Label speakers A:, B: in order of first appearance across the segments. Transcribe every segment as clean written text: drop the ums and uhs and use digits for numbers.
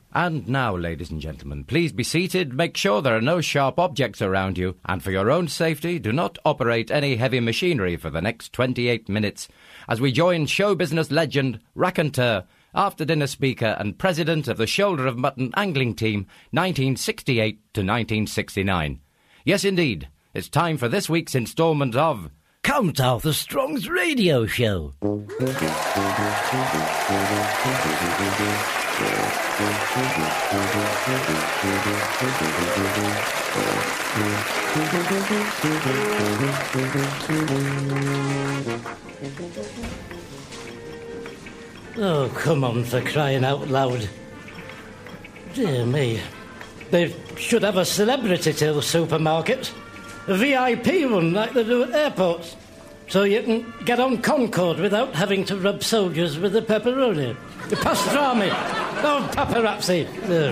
A: And now, ladies and gentlemen, please be seated, make sure there are no sharp objects around you, and for your own safety, do not operate any heavy machinery for the next 28 minutes, as we join show business legend, raconteur, after-dinner speaker and president of the Shoulder of Mutton Angling Team, 1968 to 1969. Yes, indeed, it's time for this week's instalment of
B: Count Arthur Strong's Radio Show. Oh, come on, for crying out loud. Dear me. They should have a celebrity till supermarkets. A VIP one like they do at airports. So you can get on Concorde without having to rub soldiers with the pepperoni. The pastrami. Oh, paparazzi.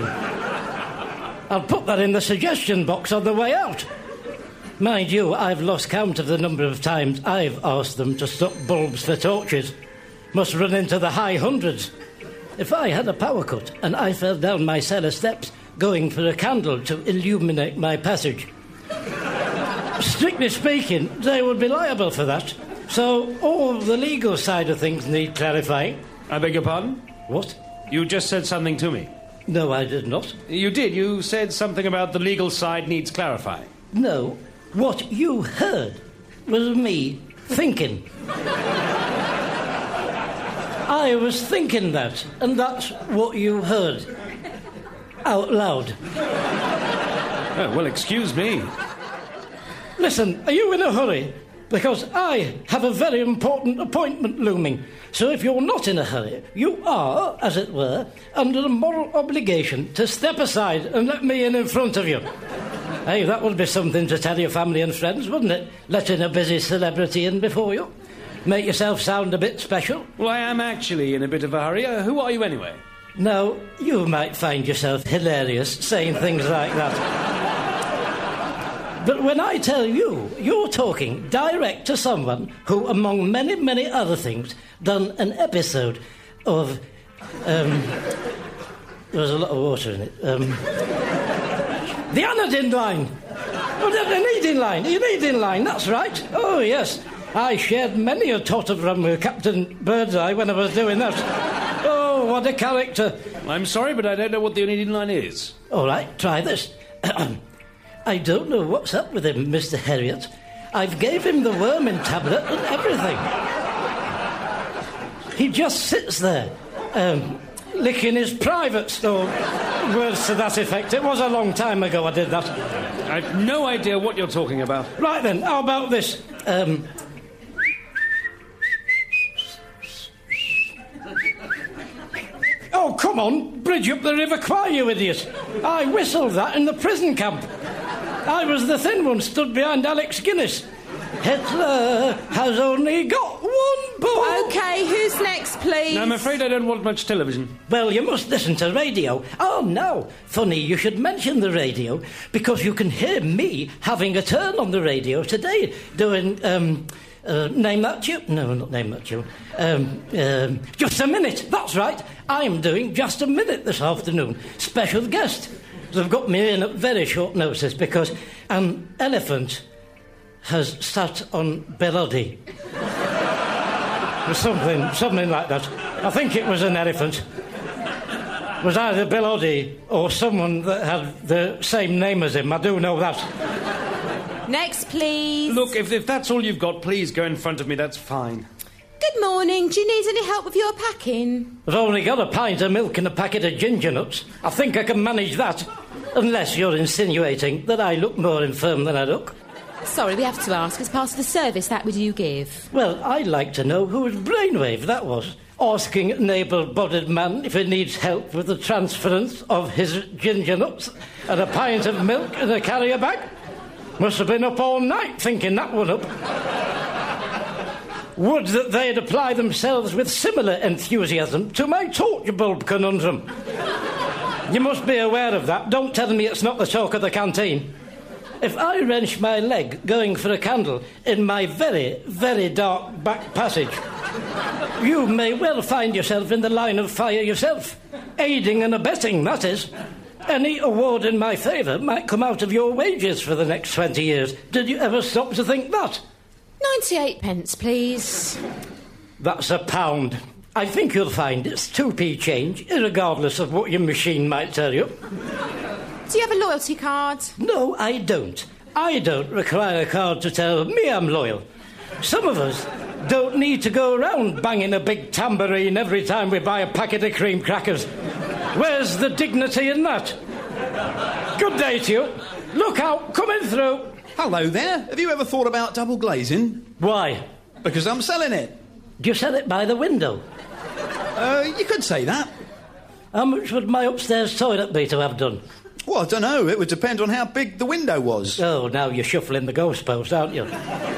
B: I'll put that in the suggestion box on the way out. Mind you, I've lost count of the number of times I've asked them to stop bulbs for torches. Must run into the high hundreds. If I had a power cut and I fell down my cellar steps going for a candle to illuminate my passage, strictly speaking, they would be liable for that. So all the legal side of things need clarifying.
C: I beg your pardon?
B: What?
C: You just said something to me.
B: No, I did not.
C: You did. You said something about the legal side needs clarifying.
B: No. What you heard was me thinking. I was thinking that, and that's what you heard. Out loud.
C: Oh, well, excuse me.
B: Listen, are you in a hurry? Because I have a very important appointment looming. So if you're not in a hurry, you are, as it were, under a moral obligation to step aside and let me in front of you. Hey, that would be something to tell your family and friends, wouldn't it? Letting a busy celebrity in before you. Make yourself sound a bit special.
C: Well, I am actually in a bit of a hurry. Who are you anyway?
B: Now, you might find yourself hilarious saying things like that. But when I tell you, you're talking direct to someone who, among many, many other things, done an episode of... There's a lot of water in it. The Anodyne line. Oh, the Needing line. The Needing line, that's right. Oh, yes. I shared many a tot of rum with Captain Birdseye when I was doing that. Oh, what a character.
C: I'm sorry, but I don't know what the Needing line is.
B: All right, try this. I don't know what's up with him, Mr. Herriot. I've gave him the worming tablet and everything. He just sits there, licking his privates, or words to that effect. It was a long time ago I did that.
C: I've no idea what you're talking about.
B: Right then, how about this? Oh, come on, bridge up the River Kwai, you idiot. I whistled that in the prison camp. I was the thin one stood behind Alex Guinness. Hitler has only got one ball.
D: OK, who's next, please?
C: No, I'm afraid I don't want much television.
B: Well, you must listen to radio. Oh, no. Funny you should mention the radio, because you can hear me having a turn on the radio today, doing, Name That Tune. No, not Name That Tune. Just a Minute. That's right. I'm doing Just a Minute this afternoon. Special guest. They've got me in at very short notice because an elephant has sat on Belody. Or something like that. I think it was an elephant. It was either Belody or someone that had the same name as him. I do know that.
D: Next, please.
C: Look, if that's all you've got, please go in front of me. That's fine.
D: Good morning. Do you need any help with your packing?
B: I've only got a pint of milk and a packet of ginger nuts. I think I can manage that. Unless you're insinuating that I look more infirm than I look.
D: Sorry, we have to ask. As part of the service that we do give.
B: Well, I'd like to know whose brainwave that was. Asking an able-bodied man if he needs help with the transference of his ginger nuts and a pint of milk in a carrier bag. Must have been up all night thinking that one up. Would that they'd apply themselves with similar enthusiasm to my torch bulb conundrum. You must be aware of that. Don't tell me it's not the talk of the canteen. If I wrench my leg going for a candle in my very, very dark back passage, You may well find yourself in the line of fire yourself. Aiding and abetting, that is. Any award in my favour might come out of your wages for the next 20 years. Did you ever stop to think that?
D: 98 pence, please.
B: That's £1. I think you'll find it's 2p change, irregardless of what your machine might tell you.
D: Do you have a loyalty card?
B: No, I don't. I don't require a card to tell me I'm loyal. Some of us don't need to go around banging a big tambourine every time we buy a packet of cream crackers. Where's the dignity in that? Good day to you. Look out, coming through.
E: Hello there. Have you ever thought about double glazing?
B: Why?
E: Because I'm selling it.
B: Do you sell it by the window?
E: You could say that.
B: How much would my upstairs toilet be to have done?
E: Well, I don't know. It would depend on how big the window was.
B: Oh, now you're shuffling the ghost post, aren't you?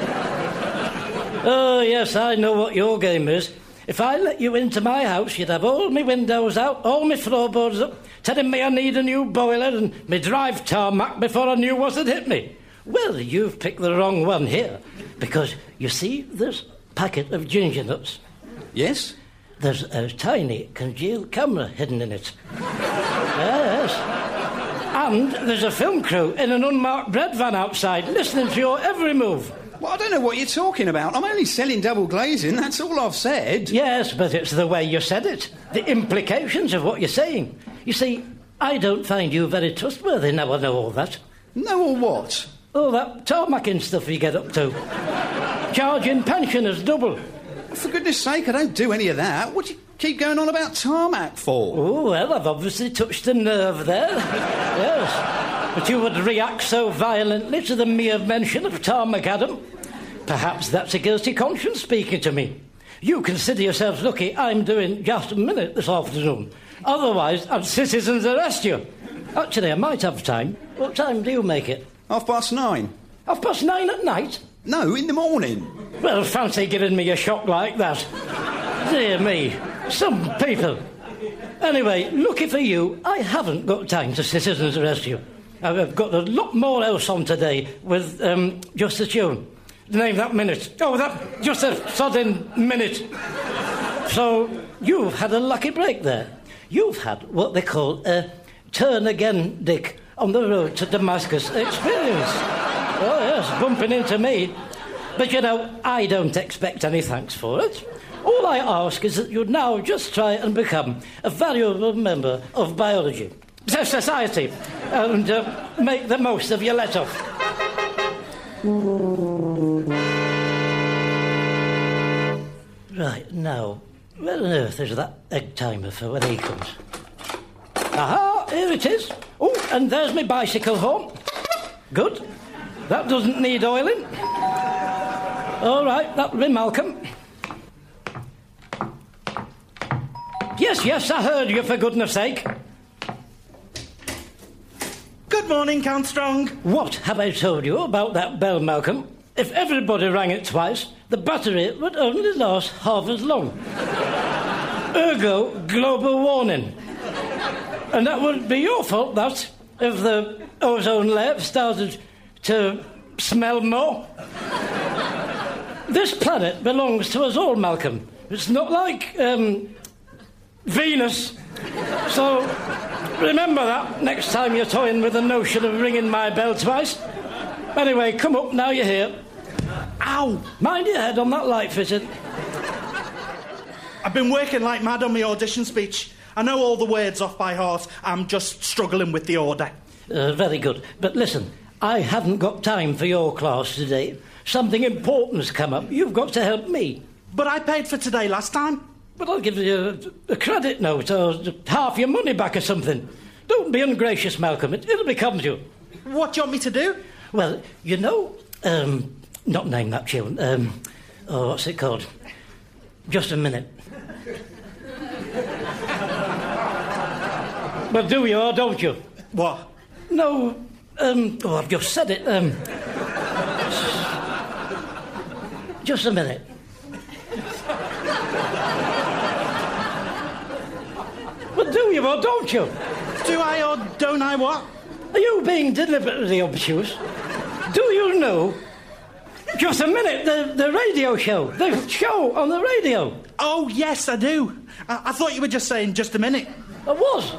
B: Oh, yes, I know what your game is. If I let you into my house, you'd have all my windows out, all my floorboards up, telling me I need a new boiler and me drive tarmac before I knew what had hit me. Well, you've picked the wrong one here, because, you see, this packet of ginger nuts.
E: Yes?
B: There's a tiny congealed camera hidden in it. Yes. And there's a film crew in an unmarked bread van outside, listening to your every move.
E: Well, I don't know what you're talking about. I'm only selling double glazing, that's all I've said.
B: Yes, but it's the way you said it. The implications of what you're saying. You see, I don't find you very trustworthy now I know all that.
E: No or what?
B: All that tarmacking stuff you get up to. Charging pensioners double.
E: For goodness sake, I don't do any of that. What do you keep going on about tarmac for?
B: Oh, well, I've obviously touched a nerve there. Yes. But you would react so violently to the mere mention of tarmac, Adam. Perhaps that's a guilty conscience speaking to me. You consider yourselves lucky I'm doing just a minute this afternoon. Otherwise, I'd citizens arrest you. Actually, I might have time. What time do you make it?
E: 9:30.
B: 9:30 at night?
E: No, in the morning.
B: Well, fancy giving me a shock like that. Dear me, some people. Anyway, lucky for you, I haven't got time to citizens arrest you. I've got a lot more else on today with just the tune. Name that minute. Oh, that just a sudden minute. So you've had a lucky break there. You've had what they call a turn again, Dick, on the road to Damascus experience. Oh, yes, bumping into me. But, you know, I don't expect any thanks for it. All I ask is that you now just try and become a valuable member of biology, society, and make the most of your let-off. Right, now, where on earth is that egg timer for when he comes? Aha, here it is. Oh, and there's my bicycle horn. Good. That doesn't need oiling. All right, that'll be Malcolm. Yes, I heard you, for goodness sake.
F: Good morning, Count Strong.
B: What have I told you about that bell, Malcolm? If everybody rang it twice, the battery would only last half as long. Ergo, global warning. And that would be your fault, that, if the ozone layer started to smell more. This planet belongs to us all, Malcolm. It's not like, Venus. So, remember that next time you're toying with the notion of ringing my bell twice. Anyway, come up, now you're here. Ow! Mind your head on that light fitting.
F: I've been working like mad on my audition speech. I know all the words off by heart. I'm just struggling with the order.
B: Very good. But listen, I haven't got time for your class today. Something important's come up. You've got to help me.
F: But I paid for today last time.
B: But I'll give you a credit note or half your money back or something. Don't be ungracious, Malcolm. It'll become you.
F: What do you want me to do?
B: Well, you know... not name that tune. What's it called? Just a minute. Well, do you or don't you?
F: What?
B: No, I've just said it. Just a minute. Well, do you or don't you?
F: Do I or don't I what?
B: Are you being deliberately obtuse? Do you know Just a minute, the radio show. The show on the radio.
F: Oh, yes, I do. I thought you were just saying just a minute.
B: I was.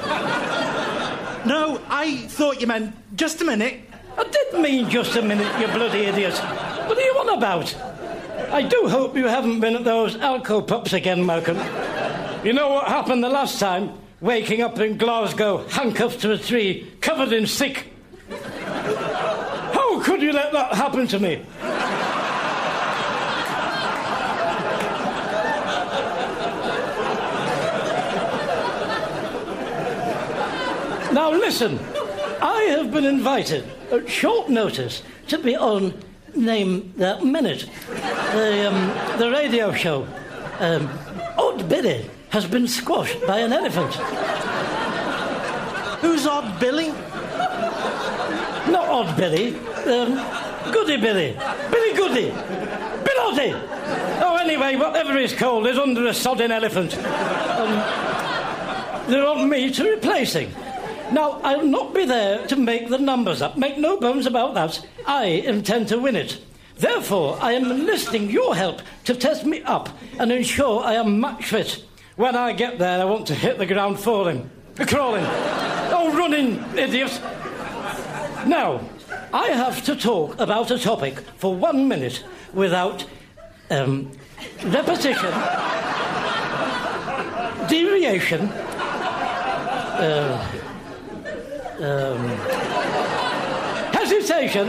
F: No, I thought you meant just a minute.
B: I did mean just a minute, you bloody idiot. What are you on about? I do hope you haven't been at those Alco pups again, Malcolm. You know what happened the last time? Waking up in Glasgow, handcuffed to a tree, covered in sick. How could you let that happen to me? Now listen, I have been invited at short notice to be on Name That Minute, the radio show. Odd Billy has been squashed by an elephant.
F: Who's Odd Billy?
B: Not Odd Billy, Goody Billy. Billy Goody. Billy. Oh, anyway, whatever he's called is under a sodding elephant. They want me to replace him. Now, I'll not be there to make the numbers up. Make no bones about that. I intend to win it. Therefore, I am enlisting your help to test me up and ensure I am match fit. When I get there, I want to hit the ground falling. Crawling. Oh, running, idiot. Now, I have to talk about a topic for 1 minute without repetition, deviation, hesitation,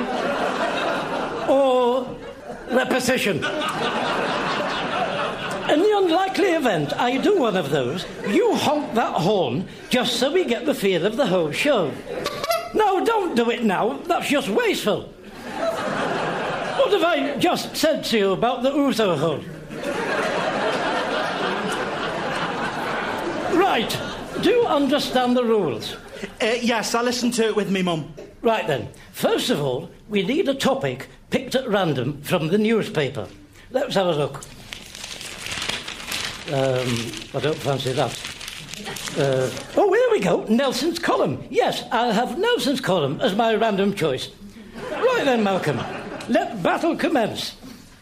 B: or repetition. In the unlikely event I do one of those, you honk that horn just so we get the feel of the whole show. No, don't do it now. That's just wasteful. What have I just said to you about the ouzo horn? Right. Do you understand the rules?
F: Yes, I listened to it with me mum.
B: Right then. First of all, we need a topic picked at random from the newspaper. Let's have a look. I don't fancy that. Oh, here we go. Nelson's column. Yes, I'll have Nelson's column as my random choice. Right then, Malcolm. Let battle commence.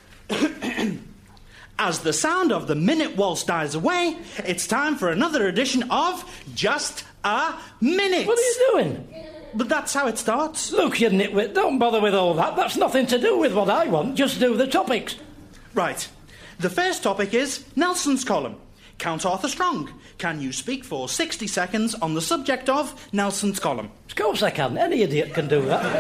F: As the sound of the minute waltz dies away, it's time for another edition of Just a Minute.
B: What are you doing?
F: But that's how it starts.
B: Look, you nitwit, don't bother with all that. That's nothing to do with what I want. Just do the topics.
F: Right. The first topic is Nelson's column. Count Arthur Strong. Can you speak for 60 seconds on the subject of Nelson's column?
B: Of course I can. Any idiot can do that.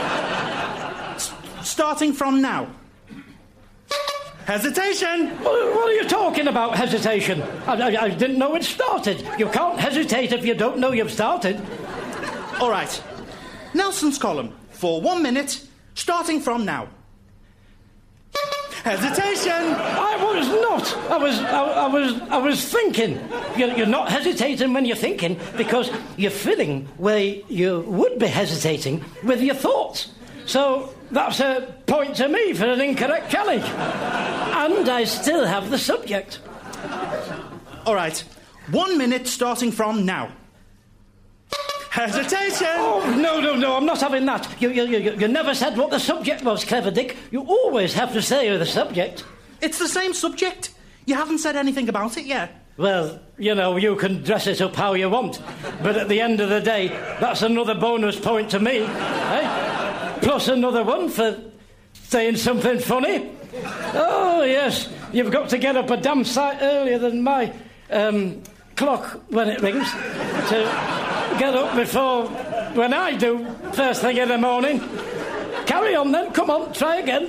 F: Starting from now. Hesitation!
B: What are you talking about, hesitation? I didn't know it started. You can't hesitate if you don't know you've started.
F: All right. Nelson's column for 1 minute, starting from now. Hesitation!
B: I was not. I was thinking. You're not hesitating when you're thinking because you're feeling where you would be hesitating with your thoughts. So that's a point to me for an incorrect challenge. And I still have the subject.
F: All right. 1 minute starting from now. Hesitation!
B: Oh, no, I'm not having that. You never said what the subject was, Clever Dick. You always have to say the subject.
F: It's the same subject. You haven't said anything about it yet.
B: Well, you can dress it up how you want. But at the end of the day, that's another bonus point to me. Eh? Plus another one for saying something funny. Oh, yes. You've got to get up a damn sight earlier than my clock when it rings to get up before when I do first thing in the morning. Carry on then. Come on, try again.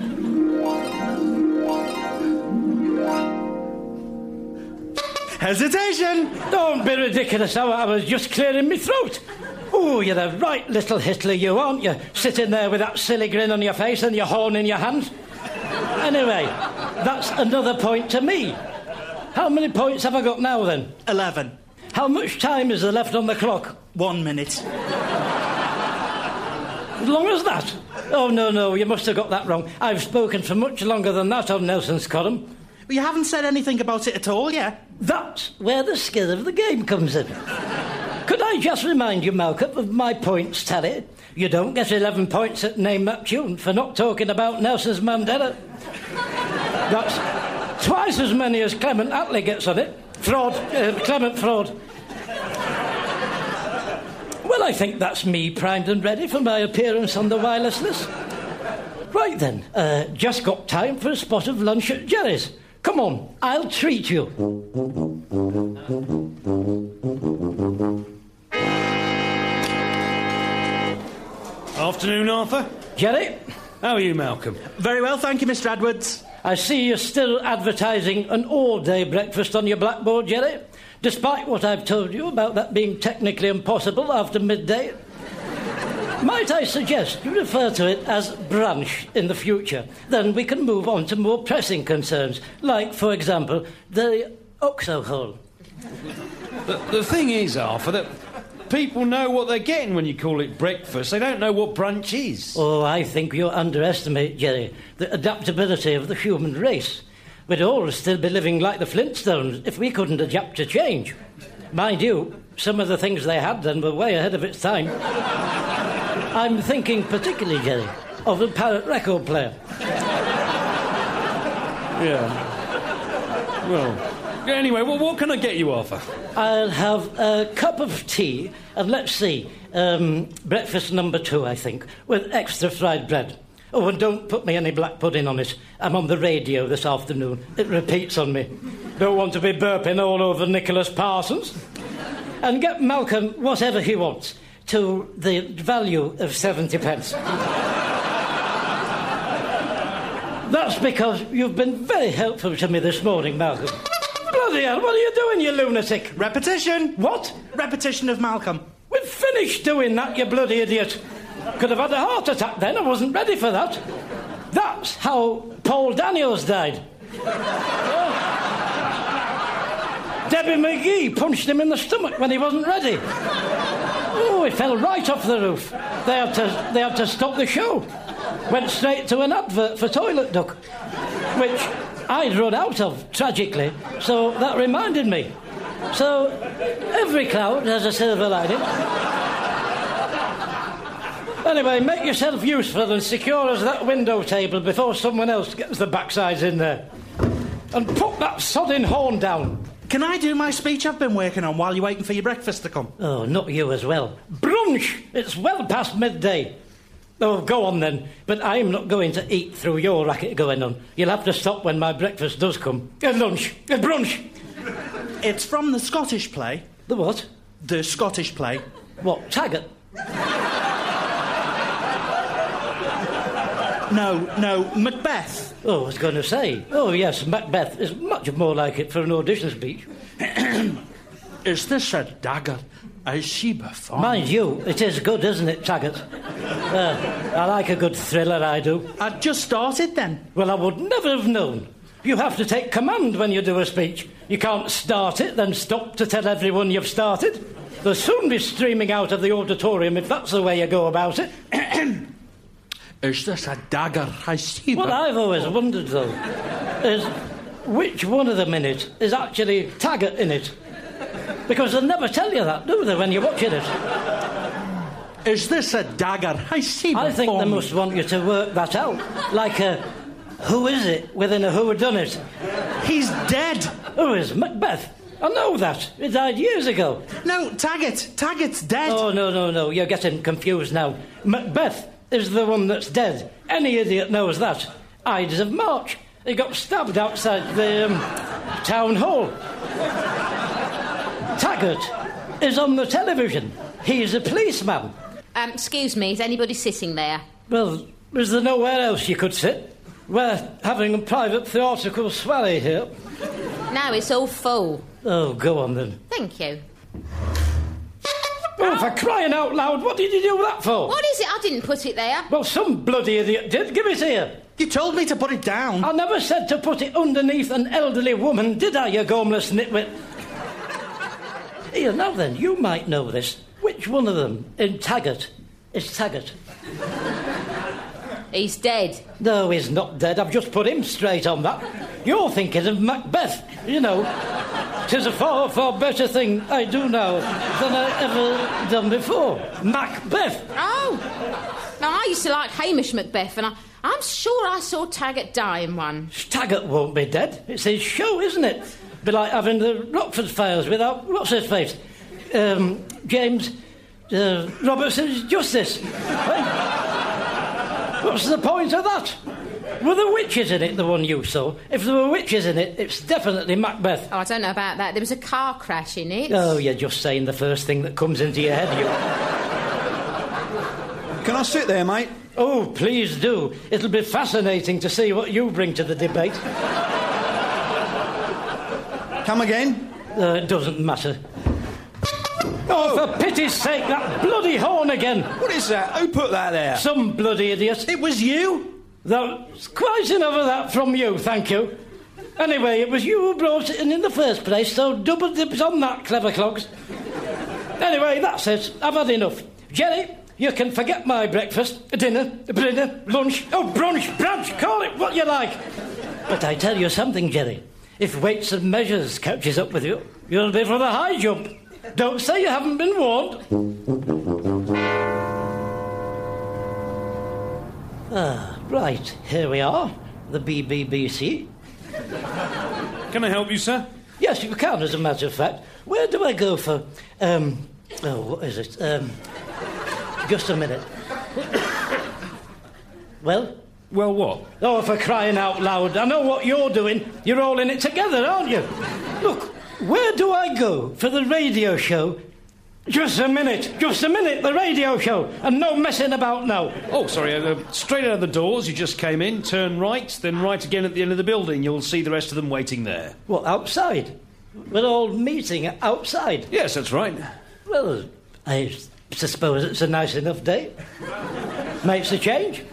F: Hesitation!
B: Don't be ridiculous. I was just clearing my throat. Oh, you're a right little Hitler, you, aren't you? Sitting there with that silly grin on your face and your horn in your hand. Anyway, that's another point to me. How many points have I got now, then?
F: 11.
B: How much time is there left on the clock?
F: 1 minute.
B: As long as that? Oh, no, you must have got that wrong. I've spoken for much longer than that on Nelson's column.
F: But you haven't said anything about it at all yet.
B: That's where the skill of the game comes in. Could I just remind you, Malcolm, of my points tally? You don't get 11 points at Name That Tune for not talking about Nelson's Mandela. That's twice as many as Clement Attlee gets on it. Clement Fraud. Well, I think that's me primed and ready for my appearance on the wireless list. Right then, just got time for a spot of lunch at Jerry's. Come on, I'll treat you.
C: Afternoon, Arthur.
B: Jerry?
C: How are you, Malcolm?
F: Very well, thank you, Mr. Edwards.
B: I see you're still advertising an all-day breakfast on your blackboard, Jerry, despite what I've told you about that being technically impossible after midday. Might I suggest you refer to it as brunch in the future? Then we can move on to more pressing concerns, like, for example, the OXO hole.
C: The thing is, Arthur, that people know what they're getting when you call it breakfast. They don't know what brunch is.
B: Oh, I think you underestimate, Jerry, the adaptability of the human race. We'd all still be living like the Flintstones if we couldn't adapt to change. Mind you, some of the things they had then were way ahead of its time. I'm thinking particularly, Jerry, of the Parrot record player.
C: Yeah. Well, anyway, what can I get you, Arthur?
B: I'll have a cup of tea, and let's see, breakfast number 2, I think, with extra fried bread. Oh, and don't put me any black pudding on it. I'm on the radio this afternoon. It repeats on me. Don't want to be burping all over Nicholas Parsons. And get Malcolm whatever he wants, to the value of 70 pence. That's because you've been very helpful to me this morning, Malcolm. Bloody hell, what are you doing, you lunatic?
F: Repetition.
B: What?
F: Repetition of Malcolm.
B: We've finished doing that, you bloody idiot. Could have had a heart attack then, I wasn't ready for that. That's how Paul Daniels died. Debbie McGee punched him in the stomach when he wasn't ready. Oh, he fell right off the roof. They had to stop the show. Went straight to an advert for Toilet Duck, which I'd run out of, tragically, so that reminded me. So, every cloud has a silver lining. Anyway, make yourself useful and secure as that window table before someone else gets the backsides in there. And put that sodding horn down.
F: Can I do my speech I've been working on while you're waiting for your breakfast to come?
B: Oh, not you as well. Brunch! It's well past midday. Oh, go on then. But I'm not going to eat through your racket going on. You'll have to stop when my breakfast does come. Brunch!
F: It's from the Scottish play.
B: The what?
F: The Scottish play.
B: What, Taggart?
F: No, Macbeth.
B: Oh, I was going to say. Oh, yes, Macbeth is much more like it for an audition speech.
F: Is this a dagger? I see before.
B: Mind you, it is good, isn't it, Taggart? I like a good thriller, I do.
F: I'd just started then.
B: Well, I would never have known. You have to take command when you do a speech. You can't start it, then stop to tell everyone you've started. They'll soon be streaming out of the auditorium if that's the way you go about it.
F: Is this a dagger? I see.
B: What I've always wondered, though, is which one of them in it is actually Taggart in it. Because they'll never tell you that, do they, when you're watching it?
F: Is this a dagger? I see.
B: I think they must want you to work that out. Like a who is it within a whodunit.
F: He's dead.
B: Who is Macbeth? I know that. He died years ago.
F: No, Taggart. Taggart's dead.
B: Oh, no. You're getting confused now. Macbeth is the one that's dead. Any idiot knows that. Ides of March. He got stabbed outside the town hall. Taggart is on the television. He's a policeman.
D: Excuse me, is anybody sitting there?
B: Well, is there nowhere else you could sit? We're having a private theatrical soiree here.
D: No, it's all full.
B: Oh, go on then.
D: Thank you.
B: Oh, for crying out loud, what did you do that for?
D: What is it? I didn't put it there.
B: Well, some bloody idiot did. Give it here.
F: You told me to put it down.
B: I never said to put it underneath an elderly woman, did I, you gormless nitwit? Here, now then, you might know this. Which one of them in Taggart is Taggart?
D: He's dead.
B: No, he's not dead. I've just put him straight on that. You're thinking of Macbeth, you know. 'Tis a far, far better thing I do now than I ever done before. Macbeth.
D: Oh. Now, I used to like Hamish Macbeth, and I'm sure I saw Taggart die in one.
B: Taggart won't be dead. It's his show, isn't it? Be like having the Rockford Files without what's-his-face. James Robertson's Justice. What's the point of that? Were there witches in it, the one you saw? If there were witches in it, it's definitely Macbeth.
D: Oh, I don't know about that. There was a car crash in it.
B: Oh, you're just saying the first thing that comes into your head, you.
E: Can I sit there, mate?
B: Oh, please do. It'll be fascinating to see what you bring to the debate.
E: Come again?
B: It doesn't matter. Oh, for pity's sake, that bloody horn again!
E: What is that? Who put that there?
B: Some bloody idiot.
E: It was you?
B: That's quite enough of that from you, thank you. Anyway, it was you who brought it in the first place, so double dips on that, clever clogs. Anyway, that's it. I've had enough. Jerry, you can forget my breakfast, dinner, lunch, brunch, call it what you like. But I tell you something, Jerry. If Weights and Measures catches up with you, you'll be for the high jump. Don't say you haven't been warned. Right, here we are, the BBBC.
C: Can I help you, sir?
B: Yes, you can, as a matter of fact. Where do I go for, what is it? Just a minute. Well?
C: Well, what?
B: Oh, for crying out loud. I know what you're doing. You're all in it together, aren't you? Look, where do I go for the radio show? Just a minute, the radio show, and no messing about now.
C: Oh, sorry, straight out of the doors, you just came in, turn right, then right again at the end of the building. You'll see the rest of them waiting there.
B: What, outside? We're all meeting outside?
C: Yes, that's right.
B: Well, I suppose it's a nice enough day. Makes a change.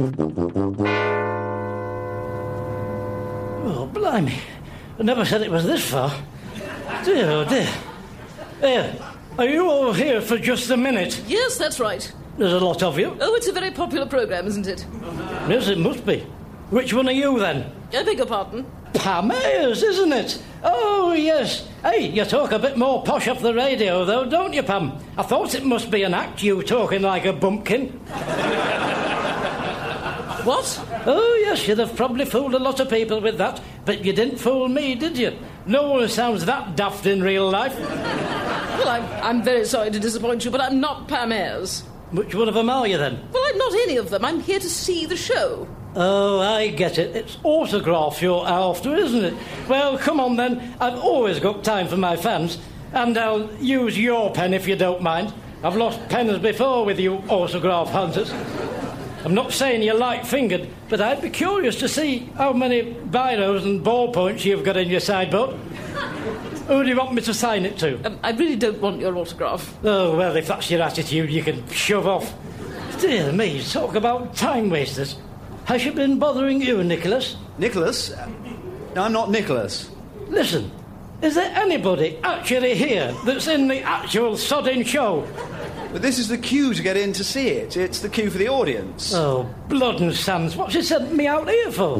B: Oh, blimey. I never said it was this far. Dear, oh dear. Here. Are you all here for just a minute?
G: Yes, that's right.
B: There's a lot of you.
G: Oh, it's a very popular programme, isn't it?
B: Yes, it must be. Which one are you, then?
G: I beg your pardon?
B: Pam Ayres, isn't it? Oh, yes. Hey, you talk a bit more posh off the radio, though, don't you, Pam? I thought it must be an act, you talking like a bumpkin.
G: What?
B: Oh, yes, you'd have probably fooled a lot of people with that, but you didn't fool me, did you? No one sounds that daft in real life.
G: Well, I'm very sorry to disappoint you, but I'm not Pam Ayres.
B: Which one of them are you, then?
G: Well, I'm not any of them. I'm here to see the show.
B: Oh, I get it. It's autograph you're after, isn't it? Well, come on, then. I've always got time for my fans, and I'll use your pen if you don't mind. I've lost pens before with you autograph hunters. I'm not saying you're light-fingered, but I'd be curious to see how many biros and ballpoints you've got in your sideboard. Who do you want me to sign it to?
G: I really don't want your autograph.
B: Oh, well, if that's your attitude, you can shove off. Dear me, talk about time wasters. Has she been bothering you, Nicholas?
E: Nicholas? No, I'm not Nicholas.
B: Listen, is there anybody actually here that's in the actual sodding show?
E: But this is the queue to get in to see it. It's the queue for the audience.
B: Oh, blood and sands. What's he sent me out here for?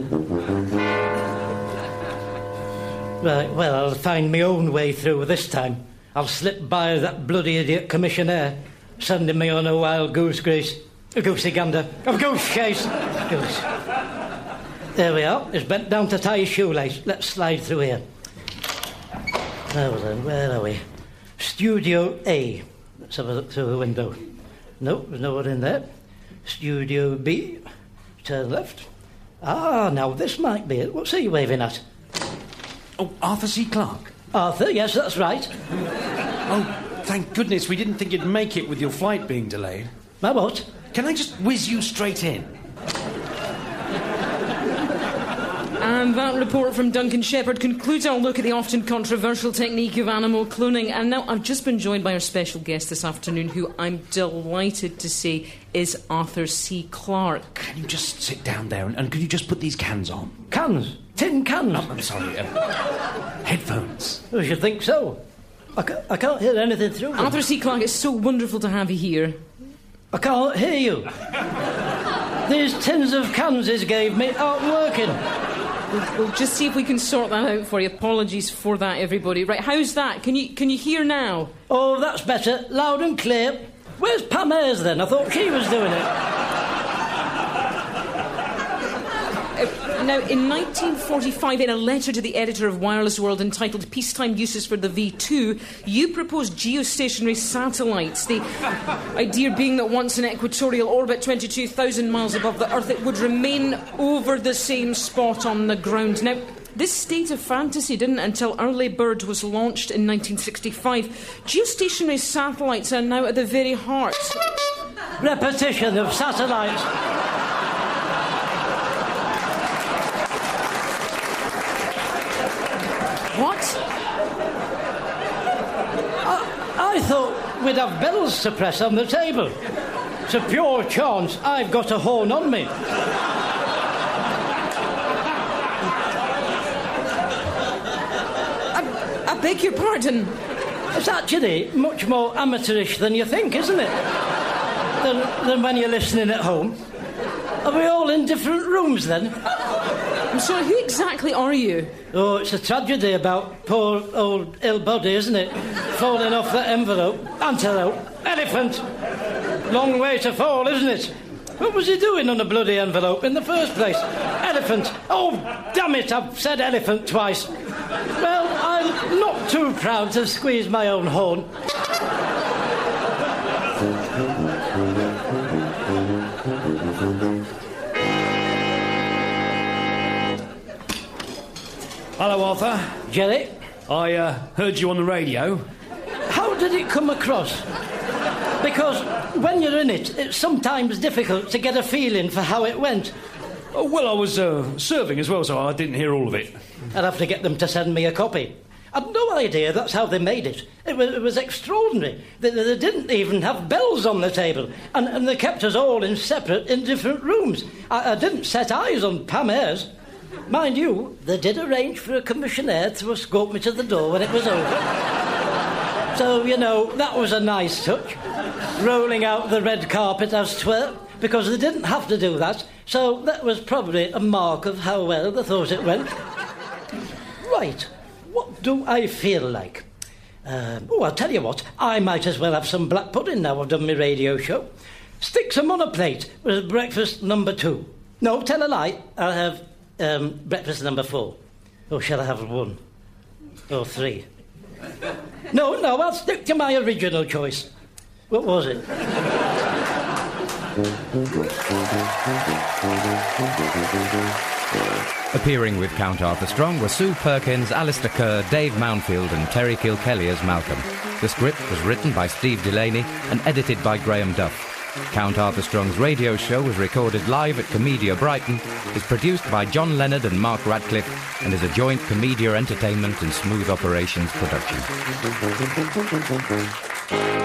B: Right, well, I'll find my own way through this time. I'll slip by that bloody idiot commissionaire, sending me on a wild goosey gander. A goose chase. Goose. There we are. He's bent down to tie his shoelace. Let's slide through here. Now then, where are we? Studio A. Let's have a look through the window. No, there's no one in there. Studio B. Turn left. Ah, now this might be it. What's he waving at?
C: Oh, Arthur C. Clarke.
B: Arthur, yes, that's right.
C: Oh, thank goodness we didn't think you'd make it with your flight being delayed.
B: My what?
C: Can I just whiz you straight in?
G: And that report from Duncan Shepherd concludes our look at the often controversial technique of animal cloning. And now I've just been joined by our special guest this afternoon, who I'm delighted to see is Arthur C. Clarke.
C: Can you just sit down there and could you just put these cans on?
B: Cans? Tin cans?
C: Oh, I'm sorry. Headphones.
B: I should think so. I can't hear anything through them.
G: Arthur C. Clarke, it's so wonderful to have you here.
B: I can't hear you. These tins of cans he's gave me aren't working.
G: We'll just see if we can sort that out for you. Apologies for that, everybody. Right, how's that? Can you hear now?
B: Oh, that's better. Loud and clear. Where's Pam Ayres then? I thought she was doing it.
G: Now, in 1945, in a letter to the editor of Wireless World entitled Peacetime Uses for the V2, you proposed geostationary satellites. The idea being that once in equatorial orbit, 22,000 miles above the Earth, it would remain over the same spot on the ground. Now, this state of fantasy didn't until Early Bird was launched in 1965. Geostationary satellites are now at the very heart.
B: Repetition of satellites.
G: What?
B: I thought we'd have bells to press on the table. It's a pure chance I've got a horn on me.
G: I beg your pardon.
B: It's actually much more amateurish than you think, isn't it? Than when you're listening at home. Are we all in different rooms then?
G: I'm sorry, who exactly are you?
B: Oh, it's a tragedy about poor old ill body, isn't it? Falling off that envelope. Antelope. Elephant. Long way to fall, isn't it? What was he doing on a bloody envelope in the first place? Elephant. Oh, damn it, I've said elephant twice. Well, I'm not too proud to squeeze my own horn.
C: Hello, Arthur.
B: Jerry?
C: I heard you on the radio.
B: How did it come across? Because when you're in it, it's sometimes difficult to get a feeling for how it went.
C: Oh, well, I was serving as well, so I didn't hear all of it.
B: I'd have to get them to send me a copy. I'd no idea that's how they made it. It was extraordinary. They didn't even have bells on the table. And they kept us all in different rooms. I didn't set eyes on Pam Ayres. Mind you, they did arrange for a commissionaire to escort me to the door when it was over. So, you know, that was a nice touch. Rolling out the red carpet, as 'twere, because they didn't have to do that. So that was probably a mark of how well they thought it went. Right, what do I feel like? I'll tell you what, I might as well have some black pudding now I've done my radio show. Stick some on a plate with breakfast number 2. No, tell a lie, I'll have breakfast number 4. Or shall I have 1? Or 3? No, I'll stick to my original choice. What was it?
A: Appearing with Count Arthur Strong were Sue Perkins, Alistair Kerr, Dave Mountfield and Terry Kilkelly as Malcolm. The script was written by Steve Delaney and edited by Graham Duff. Count Arthur Strong's radio show was recorded live at Comedia Brighton, is produced by John Leonard and Mark Radcliffe, and is a joint Comedia Entertainment and Smooth Operations production.